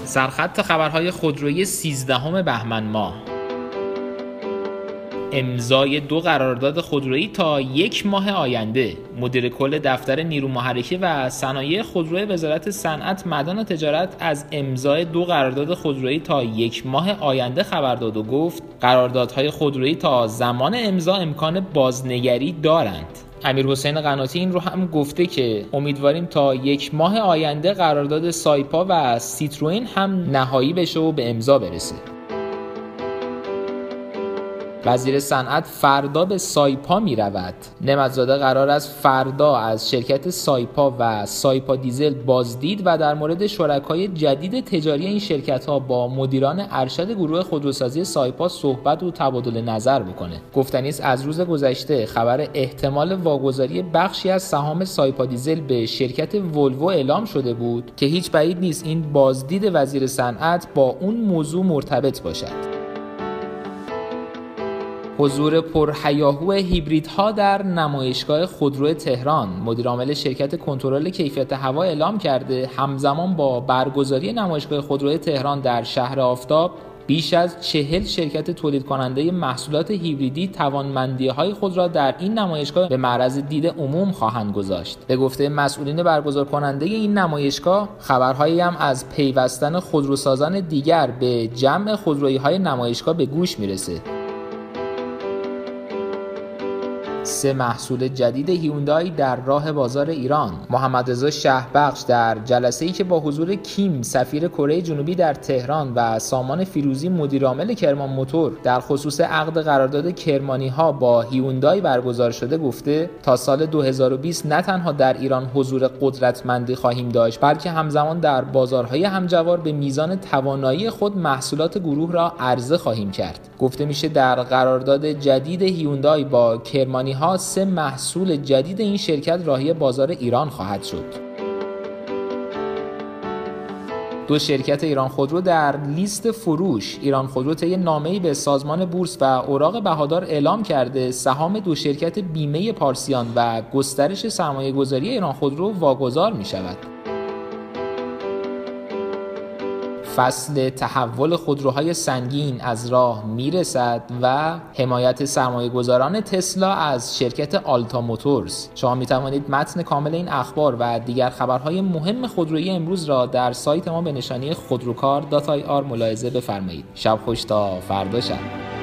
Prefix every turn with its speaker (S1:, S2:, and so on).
S1: سرخط خبرهای خودرویی 13 بهمن ماه: امضای 2 قرارداد خودرویی تا 1 ماه آینده. مدیر کل دفتر نیرو محرکه و صنایع خودروی وزارت صنعت، معدن و تجارت از امضای 2 قرارداد خودرویی تا 1 ماه آینده خبر داد و گفت قراردادهای خودرویی تا زمان امضا امکان بازنگری دارند. امیرحسین قناتی این رو هم گفته که امیدواریم تا 1 ماه آینده قرارداد سایپا و سیتروئن هم نهایی بشه و به امضا برسه. وزیر صنعت فردا به سایپا می رود. نعمت‌زاده قرار است فردا از شرکت سایپا و سایپا دیزل بازدید و در مورد شرکای جدید تجاری این شرکت‌ها با مدیران ارشد گروه خودروسازی سایپا صحبت و تبادل نظر بکنه. گفتنی است از روز گذشته خبر احتمال واگذاری بخشی از سهام سایپا دیزل به شرکت ولوو اعلام شده بود که هیچ بعید نیست این بازدید وزیر صنعت با اون موضوع مرتبط باشد. حضور پرهیاهو هیبریدها در نمایشگاه خودرو تهران. مدیرعامل شرکت کنترل کیفیت هوا اعلام کرده همزمان با برگزاری نمایشگاه خودرو تهران در شهر آفتاب بیش از 40 شرکت تولید کننده محصولات هیبریدی توانمندی‌های خود را در این نمایشگاه به معرض دید عموم خواهند گذاشت. به گفته مسئولین برگزار کننده این نمایشگاه، خبرهایی هم از پیوستن خودروسازان دیگر به جمع خودرویی‌های نمایشگاه به گوش میرسه. 3 محصول جدید هیوندای در راه بازار ایران. محمدرضا شهبخش در جلسه‌ای که با حضور کیم سفیر کره جنوبی در تهران و سامان فیروزی مدیرعامل کرمان موتور در خصوص عقد قرارداد کرمانی‌ها با هیوندای برگزار شده گفته تا سال 2020 نه تنها در ایران حضور قدرتمندی خواهیم داشت، بلکه همزمان در بازارهای همجوار به میزان توانایی خود محصولات گروه را عرضه خواهیم کرد. گفته میشه در قرارداد جدید هیوندای با کرمانی 3 محصول جدید این شرکت راهی بازار ایران خواهد شد. 2 شرکت ایران خودرو در لیست فروش. ایران خودرو طی نامه‌ای به سازمان بورس و اوراق بهادار اعلام کرده سهام 2 شرکت بیمه پارسیان و گسترش سرمایه‌گذاری ایران خودرو واگذار می‌شود. فصل تحول خودروهای سنگین از راه میرسد و حمایت سرمایه‌گذاران تسلا از شرکت آلتا موتورز. شما میتوانید متن کامل این اخبار و دیگر خبرهای مهم خودرویی امروز را در سایت ما به نشانی خودروکار.ir ملاحظه بفرمایید. شب خوش تا فردا شب.